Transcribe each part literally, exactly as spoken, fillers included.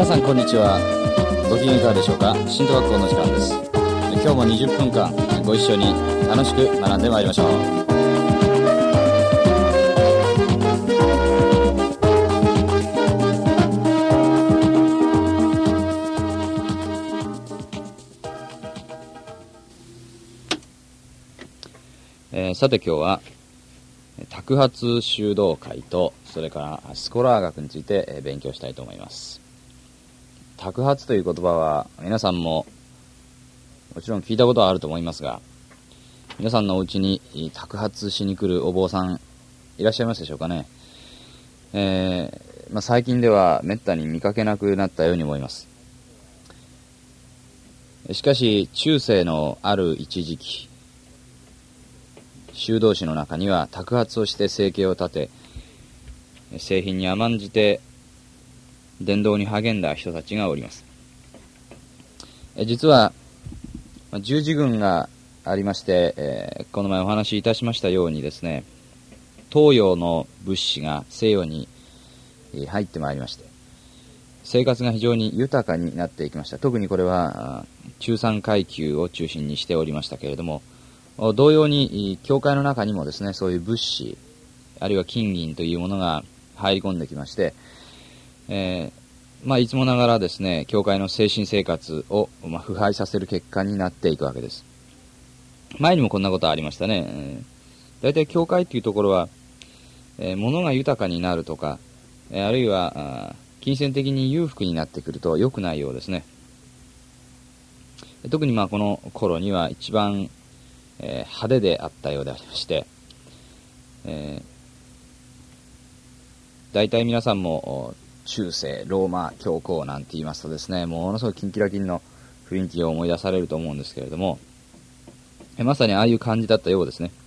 さんこんにちは。ご機嫌いかがでしょうか。新都学校の時間です。今日もにじゅっぷんかんご一緒に楽しく学んでまいりましょう。えー、さて今日は托発修道会とそれからスコラー学について勉強したいと思います。托発という言葉は皆さんももちろん聞いたことはあると思いますが、皆さんのお家に托発しに来るお坊さんいらっしゃいますでしょうかね。えーまあ、最近ではめったに見かけなくなったように思います。しかし中世のある一時期、修道士の中には托発をして生計を立て、聖品に甘んじて伝道に励んだ人たちがおります。え実は十字軍がありまして、えー、この前お話しいたしましたようにですね、東洋の物資が西洋に入ってまいりまして、生活が非常に豊かになっていきました。特にこれは中産階級を中心にしておりましたけれども、同様に教会の中にもですね、そういう物資あるいは金銀というものが入り込んできまして、えー、まあいつもながらですね、教会の精神生活を、まあ、腐敗させる結果になっていくわけです。前にもこんなことありましたね。えー、だいたい教会というところは、えー、物が豊かになるとか、えー、あるいは金銭的に裕福になってくると良くないようですね。特にまあこの頃には一番、えー、派手であったようでありまして、えー、大体皆さんも中世ローマ教皇なんて言いますとですね、ものすごいキンキラキンの雰囲気を思い出されると思うんですけれども、まさにああいう感じだったようですね。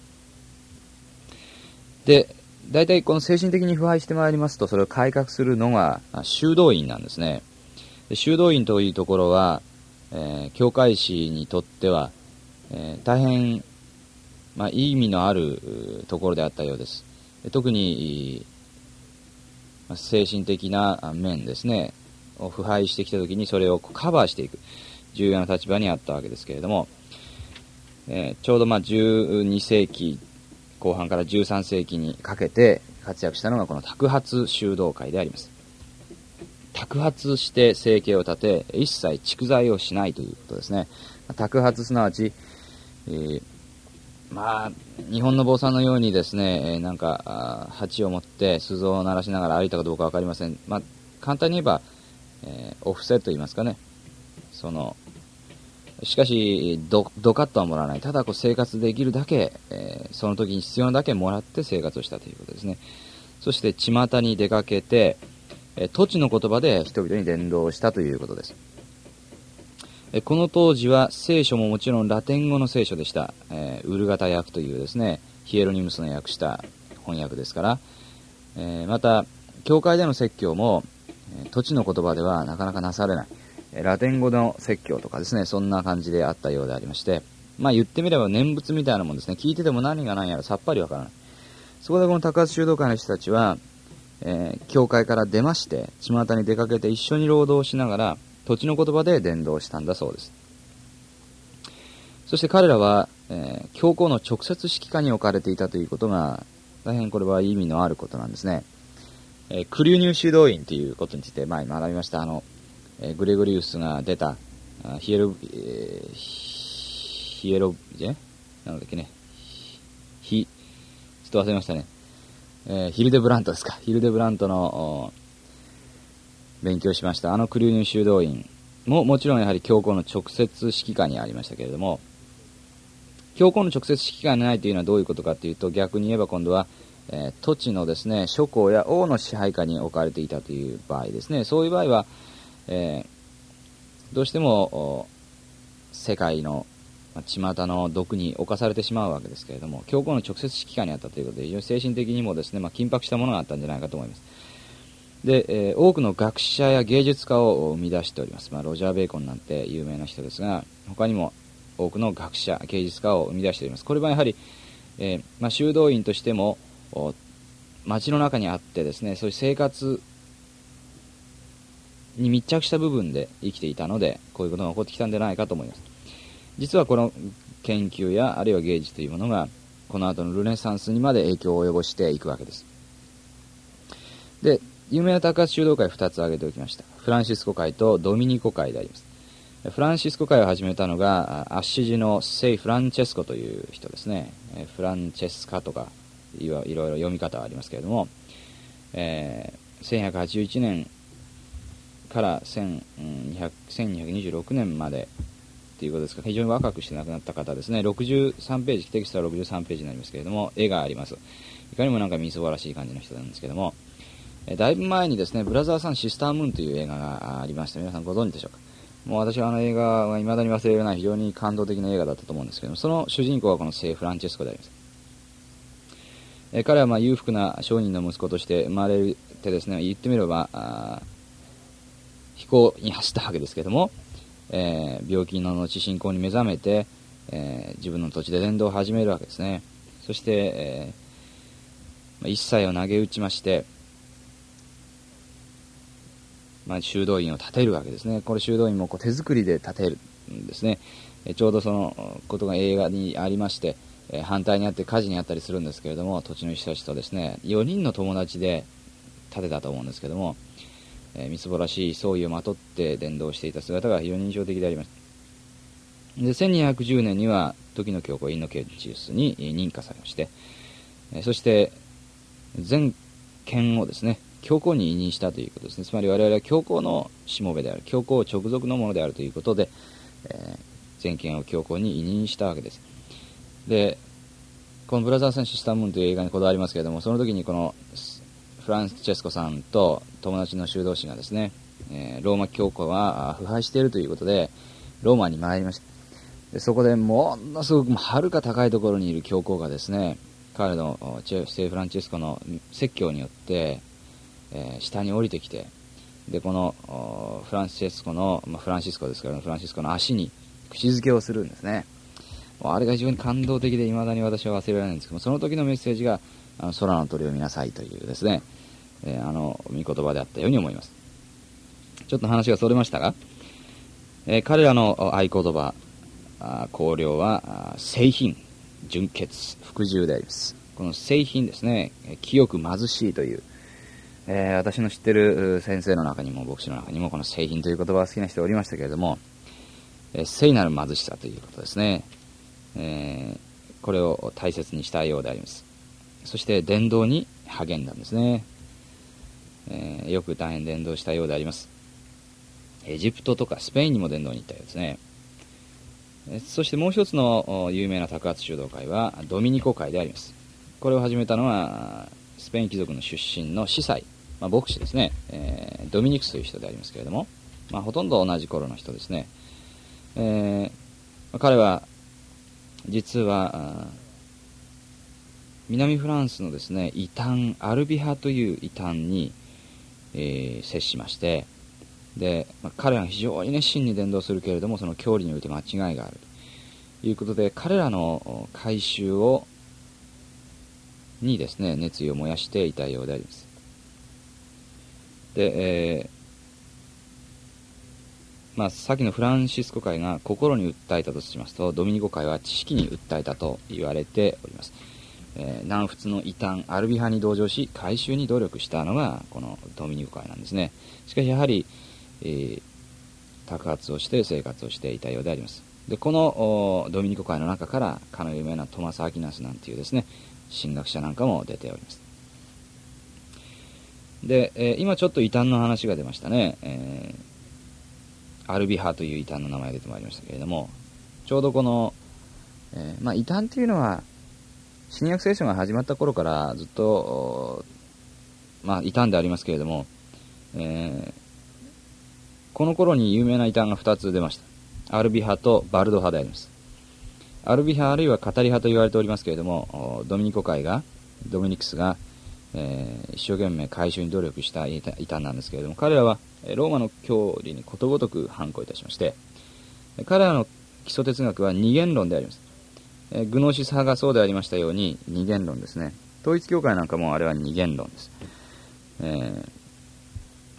で、大体この精神的に腐敗してまいりますと、それを改革するのが修道院なんですね。で修道院というところは、えー、教会士にとっては、えー、大変、まあ、いい意味のあるところであったようです。で特に精神的な面ですねを腐敗してきたときにそれをカバーしていく重要な立場にあったわけですけれども、えー、ちょうどまあじゅうにせいきこう半からじゅうさんせいきにかけて活躍したのがこの托発修道会であります。托発して生計を立て一切蓄財をしないということですね。托発すなわち、えーまあ、日本の坊さんのようにですね、えー、なんか鉢を持って鈴を鳴らしながら歩いたかどうかわかりません。まあ、簡単に言えば、えー、お布施と言いますかね。そのしかしどどかっとはもらわない。ただこう生活できるだけ、えー、その時に必要なだけもらって生活をしたということですね。そして巷に出かけて、えー、土地の言葉で人々に伝道したということです。この当時は聖書ももちろんラテン語の聖書でした。えー、ウルガタ訳というですね、ヒエロニムスの訳した翻訳ですから、えー、また教会での説教も、えー、土地の言葉ではなかなかなされない、えー、ラテン語の説教とかですね、そんな感じであったようでありまして、まあ言ってみれば念仏みたいなもんですね。聞いてても何が何やらさっぱりわからない。そこでこの托発修道会の人たちは、えー、教会から出まして巷に出かけて一緒に労働しながら土地の言葉で伝道したんだそうです。そして彼らは、えー、教皇の直接指揮下に置かれていたということが大変これは意味のあることなんですね。えー、クリューニュ修道院ということについて前に学びました。あの、えー、グレゴリウスが出たヒエロ、えー、ヒエロえなんだっけねヒちょっと忘れましたね、えー、ヒルデブラントですか。ヒルデブラントの勉強しました。あのクリューニュ修道院ももちろんやはり教皇の直接指揮下にありましたけれども、教皇の直接指揮下にないというのはどういうことかというと、逆に言えば今度は、えー、土地のですね諸侯や王の支配下に置かれていたという場合ですね。そういう場合は、えー、どうしても世界の巷の毒に侵されてしまうわけですけれども、教皇の直接指揮下にあったということで非常に精神的にもですね、まあ、緊迫したものがあったんじゃないかと思います。で、えー、多くの学者や芸術家を生み出しております。まあ、ロジャー・ベーコンなんて有名な人ですが、他にも多くの学者、芸術家を生み出しております。これはやはり、えーまあ、修道院としても街の中にあってですね、そういう生活に密着した部分で生きていたので、こういうことが起こってきたんじゃないかと思います。実はこの研究やあるいは芸術というものがこの後のルネサンスにまで影響を及ぼしていくわけです。で、有名な高圧修道会をふたつ挙げておきました。フランシスコ会とドミニコ会であります。フランシスコ会を始めたのがアッシジの聖フランチェスコという人ですね。フランチェスカとかいろいろ読み方はありますけれども、えー、せんひゃくはちじゅういちねんからせんにひゃくにじゅうろくねんまでということですが、非常に若くして亡くなった方ですね。ろくじゅうさんページ、テキストはろくじゅうさんページになりますけれども、絵があります。いかにもなんかみすぼらしい感じの人なんですけども、えだいぶ前にですね、ブラザーさんシスタームーンという映画がありました。皆さんご存知でしょうか。もう私はあの映画は未だに忘れられない非常に感動的な映画だったと思うんですけども、その主人公はこの聖フランチェスコであります。え彼はまあ裕福な商人の息子として生まれてですね、言ってみれば飛行に走ったわけですけども、えー、病気の後信仰に目覚めて、えー、自分の土地で伝道を始めるわけですね。そして、えー、一切を投げ打ちまして、まあ、修道院を建てるわけですね。これ修道院もこう手作りで建てるんですね。えちょうどそのことが映画にありまして、え反対にあって火事にあったりするんですけれども、土地の人たちとですね、よにんの友達で建てたと思うんですけども、えー、みすぼらしい装衣をまとって伝道していた姿が非常に印象的であります。で、せんにひゃくじゅうねんには時の教皇インノケンチウスに認可されまして、えー、そして全権をですね、教皇に委任したということですね。つまり我々は教皇のしもべである、教皇直属のものであるということで、えー、全権を教皇に委任したわけです。で、このブラザーさんシスタームーンという映画にこだわりますけれども、その時にこのフランチェスコさんと友達の修道士がですね、えー、ローマ教皇は腐敗しているということでローマに参りました。でそこでものすごくはるか高いところにいる教皇がですね、彼の聖フランチェスコの説教によってえー、下に降りてきて、でこのフランシスコの、まあ、フランシスコですから、ね、フランシスコの足に口づけをするんですね。あれが非常に感動的で未だに私は忘れられないんですけども、その時のメッセージがあの空の鳥を見なさいというですね、えー、あの御言葉であったように思います。ちょっと話がそれましたが、えー、彼らの合言葉綱領は聖品、純潔、服従であります。この聖品ですね、清く貧しいというえー、私の知ってる先生の中にも牧師の中にもこの聖品という言葉が好きな人がおりましたけれども、えー、聖なる貧しさということですね、えー、これを大切にしたようであります。そして伝道に励んだんですね、えー、よく大変伝道したようであります。エジプトとかスペインにも伝道に行ったようですね。えー、そしてもう一つの有名な高圧修道会はドミニコ会であります。これを始めたのはスペイン貴族の出身の司祭、まあ、牧師ですね、えー、ドミニクスという人でありますけれども、まあ、ほとんど同じ頃の人ですね。えーまあ、彼は実は南フランスのですね異端アルビ派という異端に、えー、接しまして、で、まあ、彼は非常に熱心に伝道するけれども、その教理において間違いがあるということで、彼らの改宗をにですね熱意を燃やしていたようであります。で、えーまあ、先のフランシスコ会が心に訴えたとしますと、ドミニコ会は知識に訴えたと言われております。えー、南仏の異端アルビ派に同情し改宗に努力したのがこのドミニコ会なんですね。しかしやはり、えー、托発をして生活をしていたようであります。でこのドミニコ会の中からかの有名なトマス・アキナスなんていうですね神学者なんかも出ております。で、えー、今ちょっと異端の話が出ましたね。えー、アルビ派という異端の名前が出てまいりましたけれども、ちょうどこの、えーまあ、異端というのは新約聖書が始まった頃からずっと、まあ、異端でありますけれども、えー、この頃に有名な異端がふたつ出ました。アルビ派とバルド派であります。アルビ派あるいはカタリ派と言われておりますけれども、ドミニコ会がドミニクスが、えー、一生懸命改宗に努力した異端なんですけれども、彼らはローマの教理にことごとく反抗いたしまして、彼らの基礎哲学は二元論であります。えー、グノーシス派がそうでありましたように二元論ですね。統一教会なんかもあれは二元論です。えー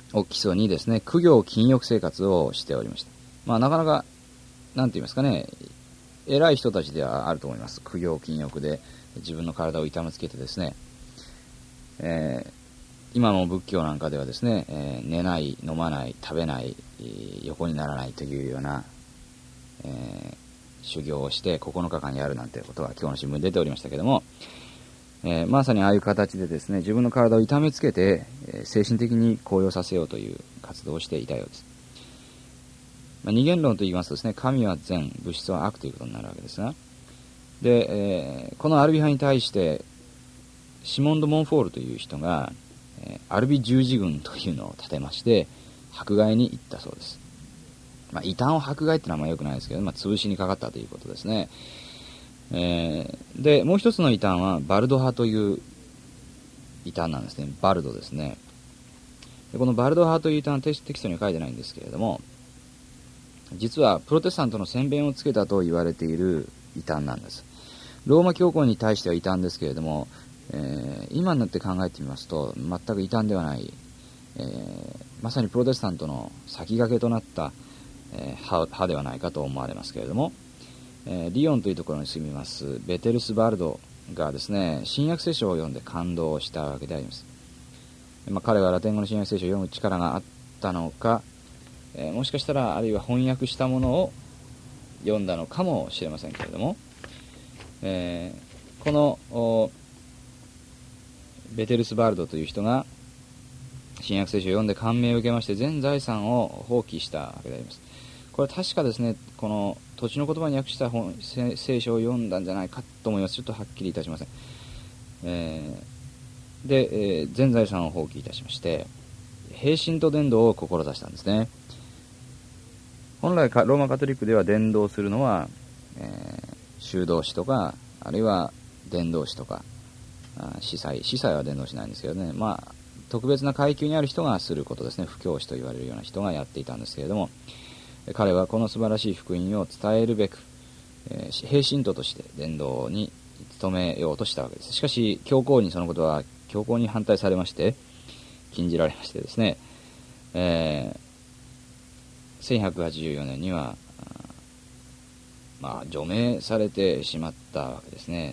を基礎にですね、苦行禁欲生活をしておりました。まあなかなか、なんて言いますかね、偉い人たちではあると思います。苦行禁欲で自分の体を痛めつけてですね、えー、今の仏教なんかではですね、えー、寝ない、飲まない、食べない、横にならないというような、えー、修行をしてここのかかんやるなんてことが今日の新聞に出ておりましたけども、えー、まさにああいう形でですね、自分の体を痛めつけて、えー、精神的に高揚させようという活動をしていたようです。まあ、二元論と言いますとですね、神は善、物質は悪ということになるわけですが、で、えー、このアルビ派に対してシモン・ド・モンフォールという人が、えー、アルビ十字軍というのを立てまして迫害に行ったそうです。まあ、異端を迫害ってのはあんま良くないですけど、まあ、潰しにかかったということですね。えー、で、もう一つの異端はバルド派という異端なんですね。バルドですね。でこのバルド派という異端はテキストには書いてないんですけれども、実はプロテスタントの先鞭をつけたと言われている異端なんです。ローマ教皇に対しては異端ですけれども、えー、今になって考えてみますと全く異端ではない、えー、まさにプロテスタントの先駆けとなった、えー、派, 派ではないかと思われますけれども、えー、リヨンというところに住みますベテルス・バルドがですね、新約聖書を読んで感動したわけであります。まあ、彼はラテン語の新約聖書を読む力があったのか、えー、もしかしたらあるいは翻訳したものを読んだのかもしれませんけれども、えー、このベテルス・バルドという人が新約聖書を読んで感銘を受けまして全財産を放棄したわけであります。これは確かですね、この土地の言葉に訳した本聖書を読んだんじゃないかと思います。ちょっとはっきりいたしません。えー、で、えー、全財産を放棄いたしまして平信と伝道を志したんですね。本来ローマカトリックでは伝道するのは、えー、修道士とかあるいは伝道師とか司祭司祭は伝道しないんですけどね、まあ特別な階級にある人がすることですね。布教師と言われるような人がやっていたんですけれども、彼はこの素晴らしい福音を伝えるべく、えー、平信徒として伝道に努めようとしたわけです。しかし教皇にそのことは強硬に反対されまして禁じられましてですね、えー、せんひゃくはちじゅうよねんにはまあ除名されてしまったわけですね。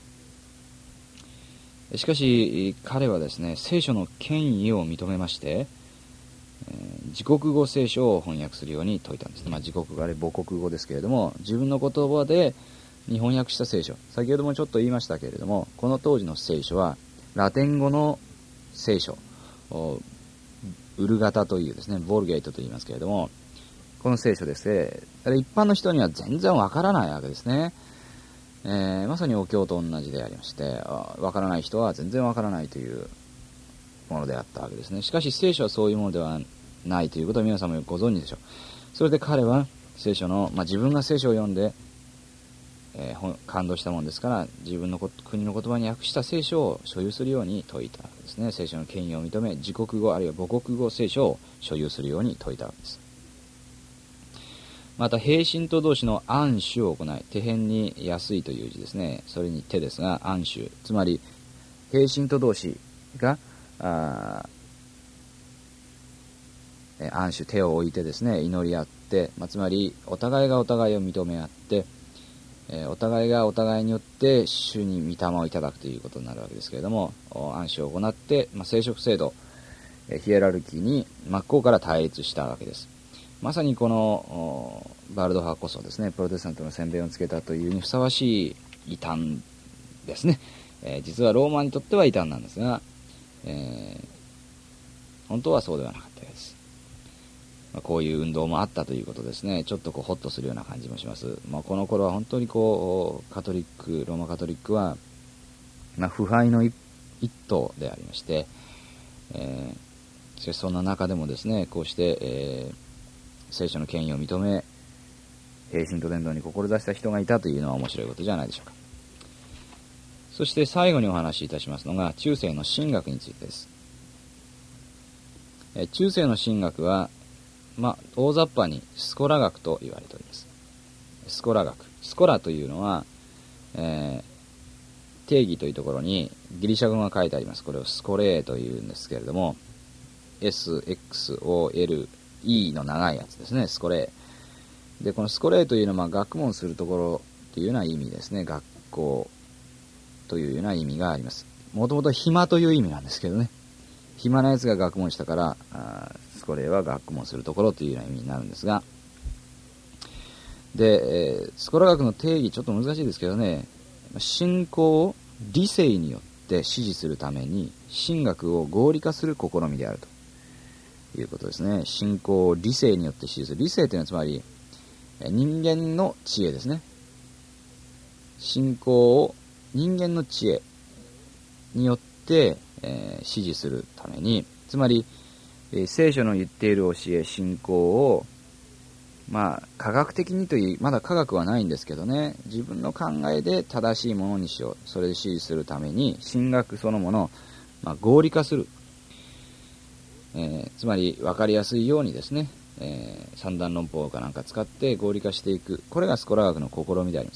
しかし彼はですね、聖書の権威を認めまして、えー、自国語聖書を翻訳するように説いたんです。まあ、自国語あれ母国語ですけれども、自分の言葉でに翻訳した聖書、先ほどもちょっと言いましたけれども、この当時の聖書はラテン語の聖書、ウルガタというですね、ボルゲートと言いますけれども、この聖書ですね、一般の人には全然わからないわけですね。えー、まさにお経と同じでありまして、わからない人は全然わからないというものであったわけですね。しかし聖書はそういうものではないということは皆さんもご存知でしょう。それで彼は聖書の、まあ、自分が聖書を読んで、えー、感動したものですから、自分の国の言葉に訳した聖書を所有するように説いたわけですね。聖書の権威を認め、自国語あるいは母国語聖書を所有するように説いたわけです。また平信徒同士の安守を行い、手辺に安いという字ですね。それに手ですが安守、つまり平信徒同士があ安守、手を置いてですね、祈り合って、まあ、つまりお互いがお互いを認め合って、えー、お互いがお互いによって主に御霊をいただくということになるわけですけれども、安守を行って、まあ、聖職制度、えー、ヒエラルキーに真っ向から対立したわけです。まさにこのバルド派こそですね、プロテスタントの先鞭をつけたというにふさわしい異端ですね。えー、実はローマにとっては異端なんですが、えー、本当はそうではなかったです。まあ、こういう運動もあったということですね。ちょっとこうホッとするような感じもします。まあ、この頃は本当にこうカトリックローマカトリックは、まあ、腐敗の一党でありまして、えー、しかしそんな中でもですね、こうして、えー聖書の権威を認め平信と伝道に志した人がいたというのは面白いことじゃないでしょうか。そして最後にお話しいたしますのが中世の神学についてです。え中世の神学は、まあ、大雑把にスコラ学と言われております。スコラ学、スコラというのは、えー、定義というところにギリシャ語が書いてあります。これをスコレーというんですけれども、 エスエックスオーエルイー の長いやつですね、スコレー。で、このスコレーというのは、まあ、学問するところというような意味ですね。学校というような意味があります。もともと暇という意味なんですけどね。暇なやつが学問したから、あスコレーは学問するところというような意味になるんですが、で、えー、スコラ学の定義ちょっと難しいですけどね、信仰を理性によって支持するために神学を合理化する試みであるということですね。信仰を理性によって支持する。理性というのはつまり人間の知恵ですね。信仰を人間の知恵によって、えー、支持するために、つまり、えー、聖書の言っている教え、信仰をまあ、科学的にという、まだ科学はないんですけどね、自分の考えで正しいものにしよう。それで支持するために、神学そのものを、まあ、合理化する。えー、つまり、わかりやすいようにですね、えー、三段論法かなんか使って合理化していく。これがスコラ学の試みであります。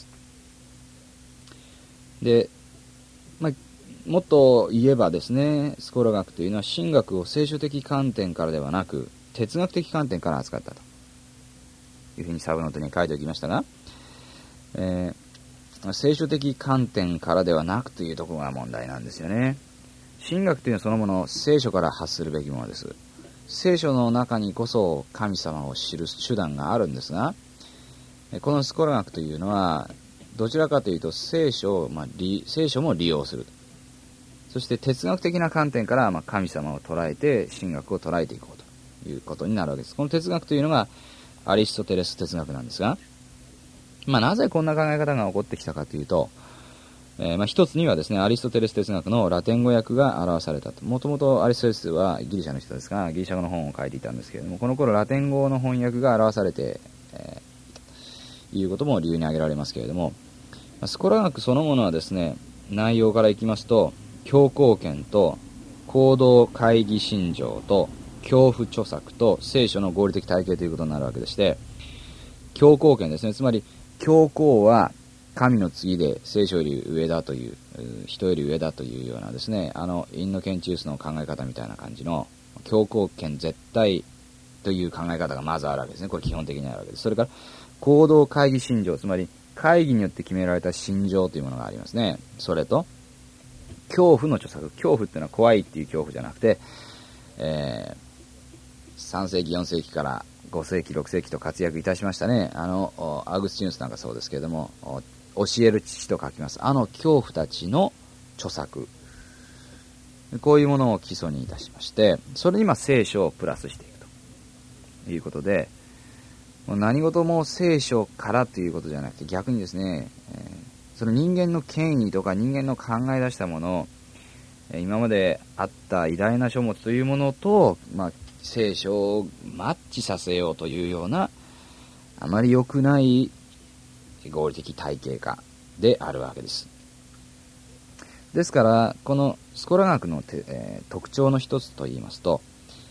で、まあ、もっと言えばですね、スコラ学というのは、神学を聖書的観点からではなく、哲学的観点から扱ったと。いうふうにサブノートに書いておきましたが、えー、聖書的観点からではなくというところが問題なんですよね。神学というのはそのもの聖書から発するべきものです。聖書の中にこそ神様を知る手段があるんですが、このスコラ学というのはどちらかというと聖書を、まあ、聖書も利用する。そして哲学的な観点から、まあ、神様を捉えて神学を捉えていこうということになるわけです。この哲学というのがアリストテレス哲学なんですが、まあ、なぜこんな考え方が起こってきたかというと、えー、まあ一つにはですね、アリストテレス哲学のラテン語訳が表されたと。もともとアリストテレスはギリシャの人ですが、ギリシャ語の本を書いていたんですけれども、この頃ラテン語の翻訳が表されて、えー、いうことも理由に挙げられますけれども、スコラ学そのものはですね、内容からいきますと、教皇権と行動会議信条と教父著作と聖書の合理的体系ということになるわけでして、教皇権ですね。つまり教皇は神の次で聖書より上だという、人より上だというようなですね、あのインノケンチウスの考え方みたいな感じの教皇権絶対という考え方がまずあるわけですね。これ基本的にあるわけです。それから行動会議信条、つまり会議によって決められた信条というものがありますね。それと恐怖の著作。恐怖っていうのは怖いっていう恐怖じゃなくて、えーさん世紀よん世紀からご世紀ろく世紀と活躍いたしましたね。あのアグスティヌスなんかそうですけれども、教える父と書きます。あの恐怖たちの著作、こういうものを基礎にいたしまして、それに今聖書をプラスしていくということで、もう何事も聖書からということじゃなくて、逆にですね、えー、その人間の権威とか人間の考え出したものを、今まであった偉大な書物というものと、まあ聖書をマッチさせようというようなあまり良くない合理的体系化であるわけです。ですからこのスコラ学の、えー、特徴の一つといいますと、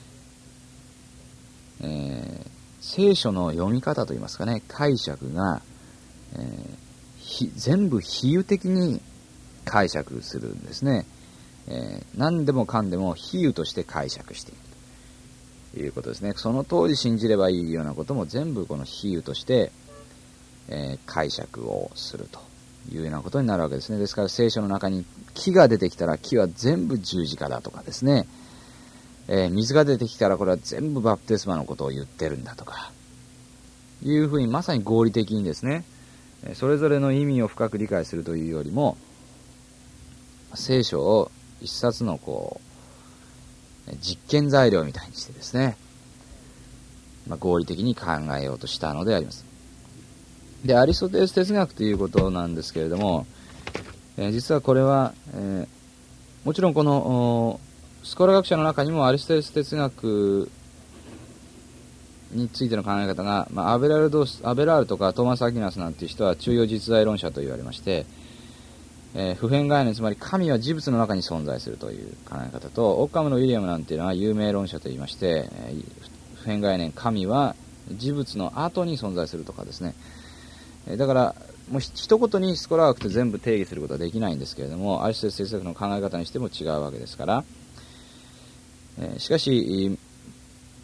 えー、聖書の読み方といいますかね、解釈が、えー、全部比喩的に解釈するんですね。えー、何でもかんでも比喩として解釈していくということですね。その当時信じればいいようなことも全部この比喩として、えー、解釈をするというようなことになるわけですね。ですから聖書の中に木が出てきたら木は全部十字架だとかですね、えー、水が出てきたらこれは全部バプテスマのことを言ってるんだとかいうふうに、まさに合理的にですね、それぞれの意味を深く理解するというよりも、聖書を一冊のこう実験材料みたいにしてですね、まあ、合理的に考えようとしたのであります。で、アリストテレス哲学ということなんですけれども、えー、実はこれは、えー、もちろんこのスコラ学者の中にもアリストテレス哲学についての考え方が、まあ、アベラルドアベラールとかトーマス・アキナスなんていう人は中庸実在論者と言われまして、えー、普遍概念、つまり神は事物の中に存在するという考え方と、オッカムのウィリアムなんていうのは有名論者と言いまして、えー、普遍概念、神は事物の後に存在するとかですね、えー、だからもう一言にスコラ学って全部定義することはできないんですけれども、アリストテレス哲学の考え方にしても違うわけですから、えー、しかし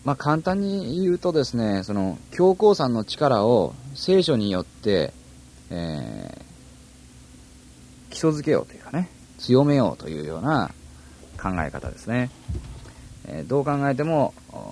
まあ、簡単に言うとですね、その教皇さんの力を聖書によって、えー、基礎づけようというかね、強めようというような考え方ですね。えー、どう考えても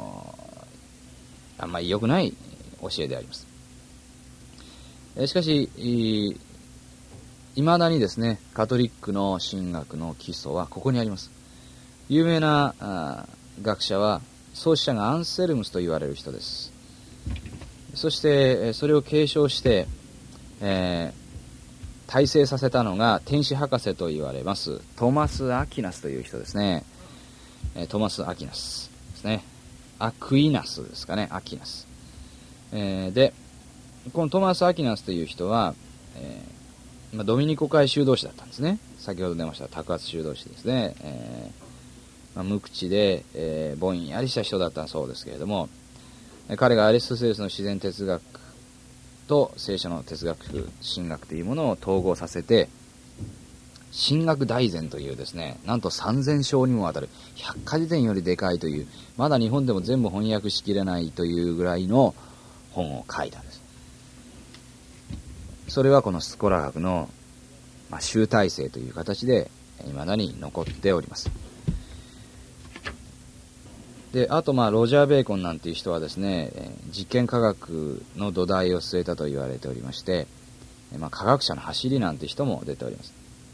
あんまり良くない教えであります。えー、しかしいまだにですね、カトリックの神学の基礎はここにあります。有名なあ学者は創始者がアンセルムスと言われる人です。そしてそれを継承して、えー、大成させたのが天使博士と言われますトマス・アキナスという人ですね。トマス・アキナスですね。アクイナスですかね。アキナス、えー、でこのトマス・アキナスという人は、えーまあ、ドミニコ会修道士だったんですね。先ほど出ました托発修道士ですね。えーまあ、無口で、えー、ぼんやりした人だったそうですけれども、彼がアリストテレスの自然哲学と聖書の哲学、神学というものを統合させて、神学大全というですね、なんとさんぜん章にもわたる百科事典よりでかいという、まだ日本でも全部翻訳しきれないというぐらいの本を書いたんです。それはこのスコラ学の、まあ、集大成という形で未だに残っております。で、あと、まあ、ロジャー・ベーコンなんていう人はですね、実験科学の土台を据えたと言われておりまして、まあ、科学者の走りなんて人も出ております。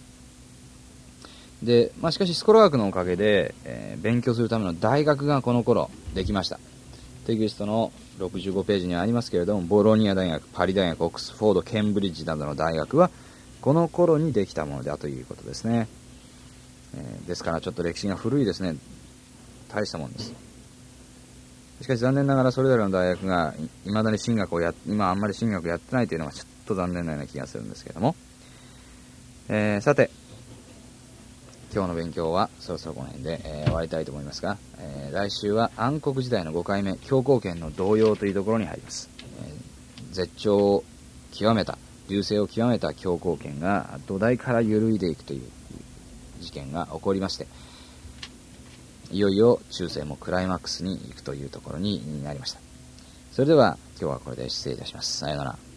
で、まあ、しかしスコラ学のおかげで、えー、勉強するための大学がこの頃できました。テキストのろくじゅうごページにありますけれども、ボロニア大学、パリ大学、オックスフォード、ケンブリッジなどの大学はこの頃にできたものだということですね。えー、ですからちょっと歴史が古いですね。大したもんです。しかし残念ながらそれぞれの大学がいまだに神学をや今あんまり神学やってないというのがちょっと残念なような気がするんですけども、えー、さて今日の勉強はそろそろこの辺で、えー、終わりたいと思いますが、えー、来週は暗黒時代のごかいめ教皇権の動揺というところに入ります。えー、絶頂を極めた隆盛を極めた教皇権が土台から揺るいでいくという事件が起こりまして、いよいよ中世もクライマックスに行くというところになりました。それでは今日はこれで失礼いたします。さようなら。